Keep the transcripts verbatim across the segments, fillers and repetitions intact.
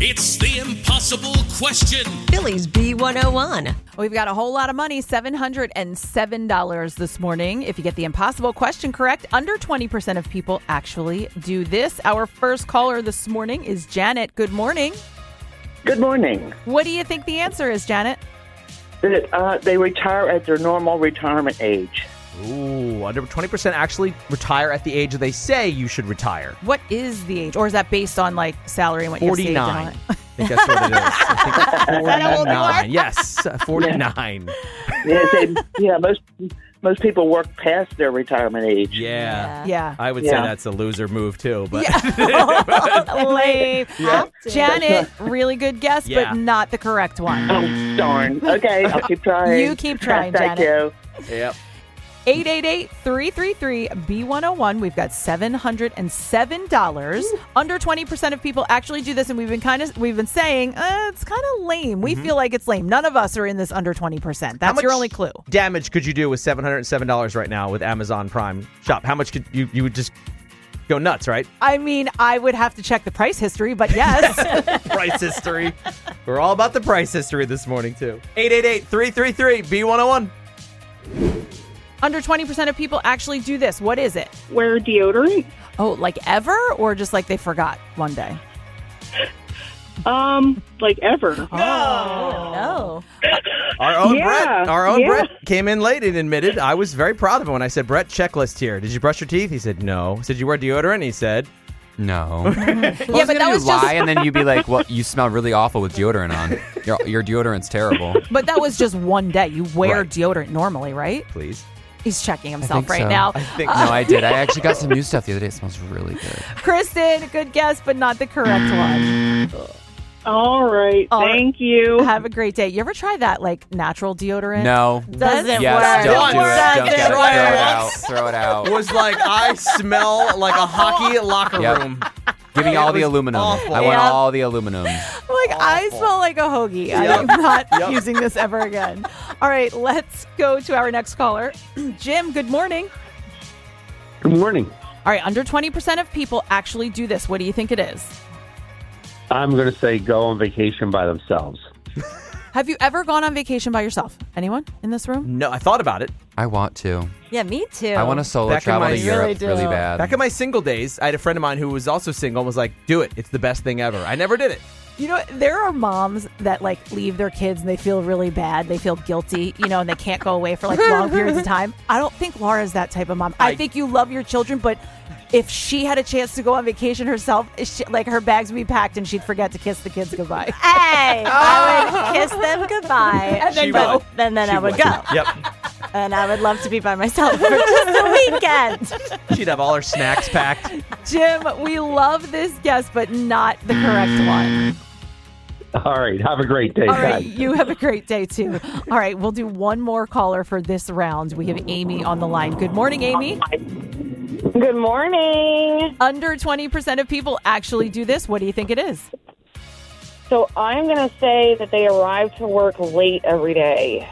It's the impossible question. Phillies B one oh one. We've got a whole lot of money, seven hundred seven dollars this morning. If you get the impossible question correct, under twenty percent of people actually do this. Our first caller this morning is Janet. Good morning. Good morning. What do you think the answer is, Janet? That, uh, they retire at their normal retirement age. Ooh, under twenty percent actually retire at the age they say you should retire. What is the age? Or is that based on like salary and what you're saved forty-nine. on? I think that's what it is. I think that old you are? forty-nine. Yes, uh, forty-nine. Yeah, they, yeah most most people work past their retirement age. Yeah. Yeah. I would Yeah. say that's a loser move, too. But Lame. Yeah. Janet, really good guess, Yeah. but not the correct one. Oh, darn. Okay, I'll keep trying. You keep trying, Thank Janet. you. Yep. eight eight eight, three three three, B one oh one. We've got seven hundred seven dollars. Under twenty percent of people actually do this, and we've been kind of we've been saying uh, it's kind of lame. We feel like it's lame. None of us are in this under twenty percent. That's much your only clue. Damage could you do with seven hundred seven dollars right now with Amazon Prime Shop? How much could you, you would just go nuts, right? I mean, I would have to check the price history, but yes. Price history. We're all about the price history this morning, too. eight eight eight, three three three, B one oh one. Under twenty percent of people actually do this. What is it? Wear deodorant? Oh, like ever, or just like they forgot one day? Um, like ever. Oh, no. Our own Yeah, Brett, our own yeah. Brett came in late and admitted. I was very proud of him when I said, Brett, checklist here. Did you brush your teeth? He said, no. I said, you wear deodorant? He said, No. Yeah, but that you was lie, just and then you'd be like, "Well, you smell really awful with deodorant on. Your, your deodorant's terrible." but that was just one day. You wear Right. deodorant normally, right? please. He's checking I himself think right so. now. I think No, I did. I actually got some new stuff the other day. It smells really good. Kristen, good guess, but not the correct one. All right. All right. Thank you. Have a great day. You ever try that like natural deodorant? No. Doesn't Yes, work. don't do it. Don't Doesn't get it. Throw work. it out. Throw it out. was like, I smell like a hockey locker Yep. room. Give me It all the was aluminum. awful. I want Yeah. all the aluminum. Like, I smell like a hoagie. I'm not using this ever again. All right, let's go to our next caller. Jim, good morning. Good morning. All right, under twenty percent of people actually do this. What do you think it is? I'm going to say go on vacation by themselves. Have you ever gone on vacation by yourself? Anyone in this room? No, I thought about it. I want to. Yeah, me too. I want to solo Back in travel my- to You Europe really do. really bad. Back in my single days, I had a friend of mine who was also single and was like, do it. It's the best thing ever. I never did it. You know, there are moms that like leave their kids and they feel really bad. They feel guilty, you know, and they can't go away for like long periods of time. I don't think Laura's that type of mom. I, I- think you love your children, but if she had a chance to go on vacation herself, she, like her bags would be packed and she'd forget to kiss the kids goodbye. Hey, I would kiss them goodbye. And then She go. would. Then, then She I would would. go. Yep. And I would love to be by myself for just the weekend. She'd have all her snacks packed. Jim, we love this guess, but not the correct one. All right. Have a great day, All right, guys. you have a great day too. All right, we'll do one more caller for this round. We have Amy on the line. Good morning, Amy. Good morning. Under twenty percent of people actually do this. What do you think it is? So I'm going to say that they arrive to work late every day.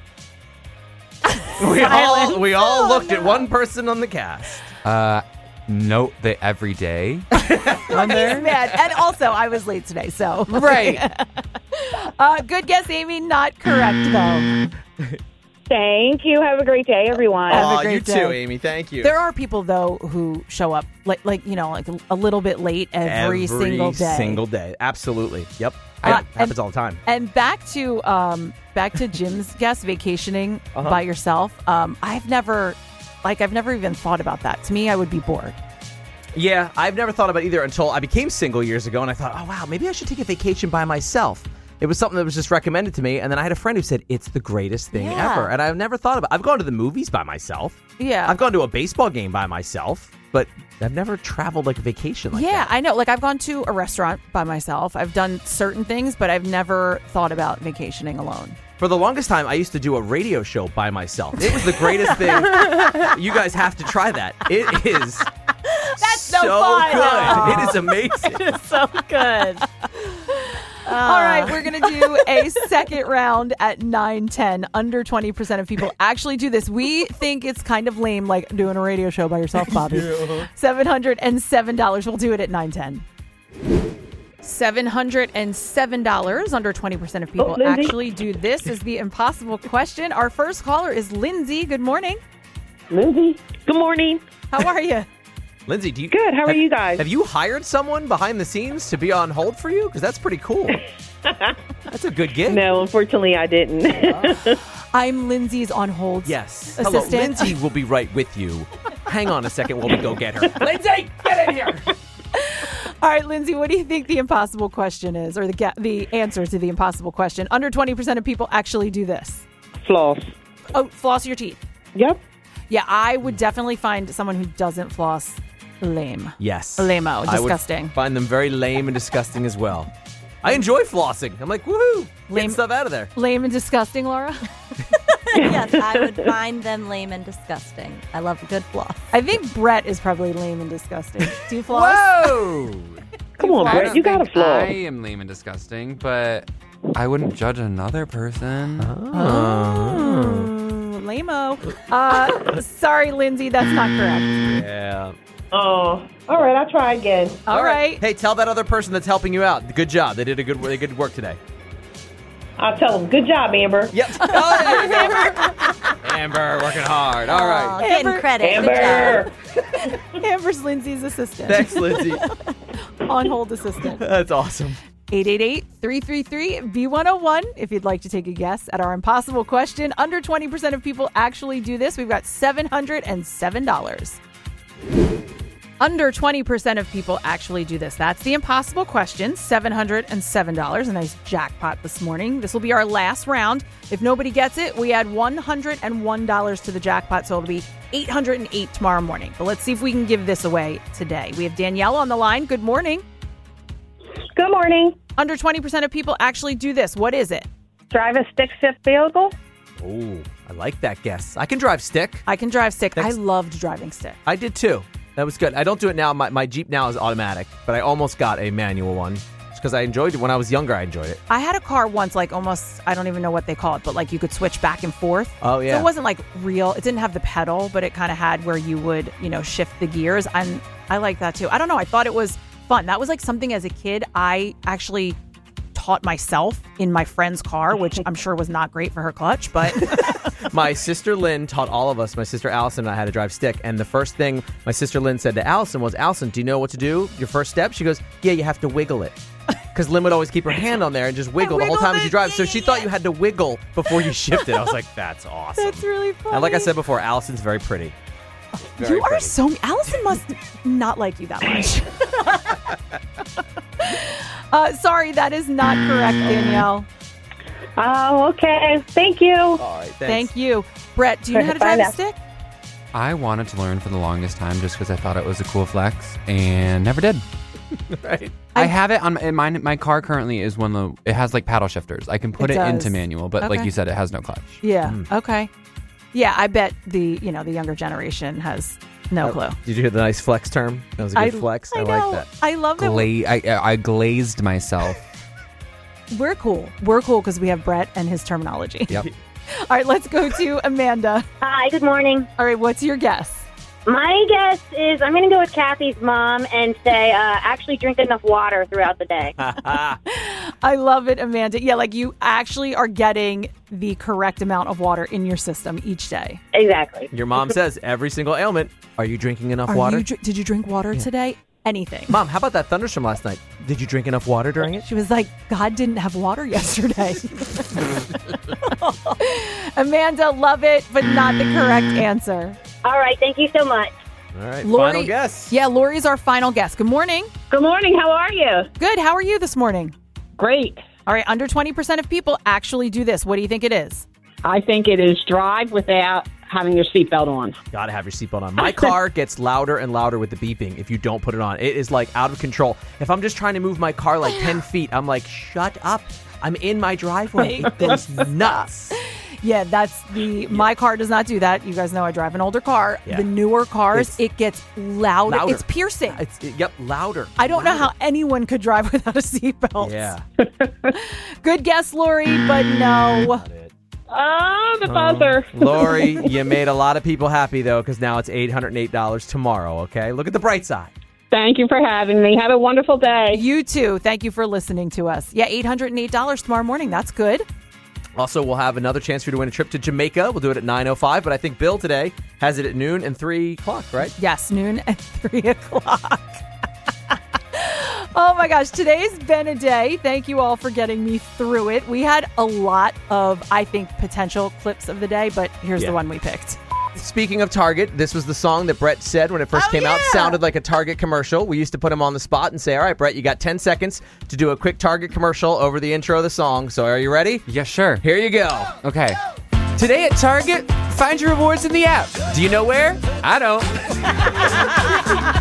We all, we all looked at one person on the cast. Uh, note that every day. On there? Mad. And also, I was late today, so. Right. uh, good guess, Amy. Not correct, though. Thank you. Have a great day, everyone. Have a Aw, great you day. too, Amy. Thank you. There are people, though, who show up, like, like you know, like a, a little bit late every, single day. single day. Absolutely. Yep. Uh, It happens and- all the time. And back to um, back to Jim's guess, vacationing Uh-huh. by yourself. Um, I've never, like, I've never even thought about that. To me, I would be bored. Yeah, I've never thought about either until I became single years ago, and I thought, oh, wow, maybe I should take a vacation by myself. It was something that was just recommended to me, and then I had a friend who said, it's the greatest thing Yeah. ever. And I've never thought about it. I've gone to the movies by myself. Yeah. I've gone to a baseball game by myself, but I've never traveled like a vacation like yeah, that. I know. Like, I've gone to a restaurant by myself. I've done certain things, but I've never thought about vacationing alone. For the longest time, I used to do a radio show by myself. It was the greatest thing. You guys have to try that. It is That's so so fun. good. It is amazing. So good. All right, we're going to do a second round at nine ten. Under twenty percent of people actually do this. We think it's kind of lame, like doing a radio show by yourself, Bobby. seven hundred seven dollars. We'll do it at nine ten. seven hundred seven dollars. Under twenty percent of people Oh, Lindsay. actually do this is the impossible question. Our first caller is Lindsay. Good morning. Lindsay. Good morning. How are you? Lindsay, do you Good. How are have- you guys? Have you hired someone behind the scenes to be on hold for you? Because that's pretty cool. That's a good gig. No, unfortunately, I didn't. I'm Lindsay's on hold. Yes. Assistant. Hello, Lindsay will be right with you. Hang on a second while we go get her. Lindsay, get in here. All right, Lindsay, what do you think the impossible question is, or the ga- the answer to the impossible question? Under twenty percent of people actually do this. Floss. Oh, floss your teeth. Yep. Yeah, I would definitely find someone who doesn't floss lame. Yes. Lame-o. I would Disgusting. find them very lame and disgusting as well. I enjoy flossing. I'm like, woohoo, Lame- getting stuff out of there. Lame and disgusting, Laura? Yes, I would find them lame and disgusting. I love a good floss. I think Brett is probably lame and disgusting. Do you floss? Whoa! Come on, I Brett. don't You got to think floss. I am lame and disgusting, but I wouldn't judge another person. Oh, lame-o. Uh, sorry, Lindsay, that's not correct. Yeah. Oh, all right. I'll try again. All right. Hey, tell that other person that's helping you out. Good job. They did a good, they did good work today. I'll tell them. Good job, Amber. Yep. Oh, there you go. Amber, working hard. All Oh, right. getting Amber- credit. Good Amber. job. Amber's Lindsay's assistant. Thanks, Lindsay. On hold assistant. That's awesome. eight eight eight, three three three, B one oh one if you'd like to take a guess at our impossible question. Under twenty percent of people actually do this. We've got seven hundred seven dollars. Under twenty percent of people actually do this. That's the impossible question. seven hundred seven dollars. A nice jackpot this morning. This will be our last round. If nobody gets it, we add one hundred one dollars to the jackpot, so it'll be eight hundred eight tomorrow morning. But let's see if we can give this away today. We have Danielle on the line. Good morning. Good morning. Under twenty percent of people actually do this. What is it? Drive a stick shift vehicle. Oh, I like that guess. I can drive stick. I can drive stick. Next- I loved driving stick. I did too. That was good. I don't do it now. My, my Jeep now is automatic, but I almost got a manual one just because I enjoyed it. When I was younger, I enjoyed it. I had a car once, like almost, I don't even know what they call it, but like you could switch back and forth. Oh, yeah. So it wasn't like real. It didn't have the pedal, but it kind of had where you would, you know, shift the gears. And I like that too. I don't know. I thought it was fun. That was like something as a kid I actually taught myself in my friend's car, which I'm sure was not great for her clutch, but My sister Lynn taught all of us, my sister Allison and I, how to drive stick. And the first thing my sister Lynn said to Allison was, Allison, do you know what to do? Your first step? She goes, yeah, you have to wiggle it. Because Lynn would always keep her hand on there and just wiggle the whole time as you drive. So she thought you had to wiggle before you shifted. I was like, that's awesome. that's really funny. And like I said before, Allison's very pretty. Very you are pretty. so, Allison must not like you that much. uh, sorry, that is not correct, Danielle. Oh, okay. Thank you. All right, thanks. Thank you. Brett, do you know how to Bye drive a now. stick? I wanted to learn for the longest time just because I thought it was a cool flex and never did. Right. I, have it on my, my my car currently is one of the, it has like paddle shifters. I can put It it, does. into manual, but like Okay. you said, it has no clutch. Yeah. Mm. Okay. Yeah, I bet the you know the younger generation has no clue. Did you hear the nice flex term? That was a good I, flex. I, I know. like that. I love that. Gla- I, I glazed myself. We're cool. We're cool because we have Brett and his terminology. Yep. All right, let's go to Amanda. Hi, good morning. All right, what's your guess? My guess is I'm going to go with Kathy's mom and say uh, actually drink enough water throughout the day. I love it, Amanda. Yeah, like you actually are getting the correct amount of water in your system each day. Exactly. Your mom says every single ailment. Are you drinking enough Are water? you dr- did you drink water today? Anything. Mom, how about that thunderstorm last night? Did you drink enough water during it? She was like, God didn't have water yesterday. Amanda, love it, but not the correct answer. All right, thank you so much. All right, Lori, final guess. Yeah, Lori's our final guess. Good morning. Good morning. How are you? Good. How are you this morning? Great. All right, under twenty percent of people actually do this. What do you think it is? I think it is drive without having your seatbelt on. Gotta have your seatbelt on. My car gets louder and louder with the beeping if you don't put it on. It is like out of control. If I'm just trying to move my car like ten feet, I'm like, shut up. I'm in my driveway. It goes nuts. Yeah, that's the, my car does not do that. You guys know I drive an older car. Yeah. The newer cars, It's it gets louder. louder. It's piercing. It's, yep, louder. I don't know how Louder. anyone could drive without a seatbelt. Yeah. Good guess, Lori, but no. Oh, the buzzer. Lori, you made a lot of people happy, though, because now it's eight hundred eight dollars tomorrow, okay? Look at the bright side. Thank you for having me. Have a wonderful day. You too. Thank you for listening to us. Yeah, eight hundred eight dollars tomorrow morning. That's good. Also, we'll have another chance for you to win a trip to Jamaica. We'll do it at nine oh five, but I think Bill today has it at noon and three o'clock, right? Yes, noon and three o'clock. Oh my gosh, today's been a day. Thank you all for getting me through it. We had a lot of, I think, potential clips of the day, but here's Yeah. the one we picked. Speaking of Target, this was the song that Brett said when it first Oh, came out. yeah. Sounded like a Target commercial. We used to put him on the spot and say, all right, Brett, you got ten seconds to do a quick Target commercial over the intro of the song. So are you ready? Yeah, sure. Here you go. Okay. Today at Target, find your rewards in the app. Do you know where? I don't.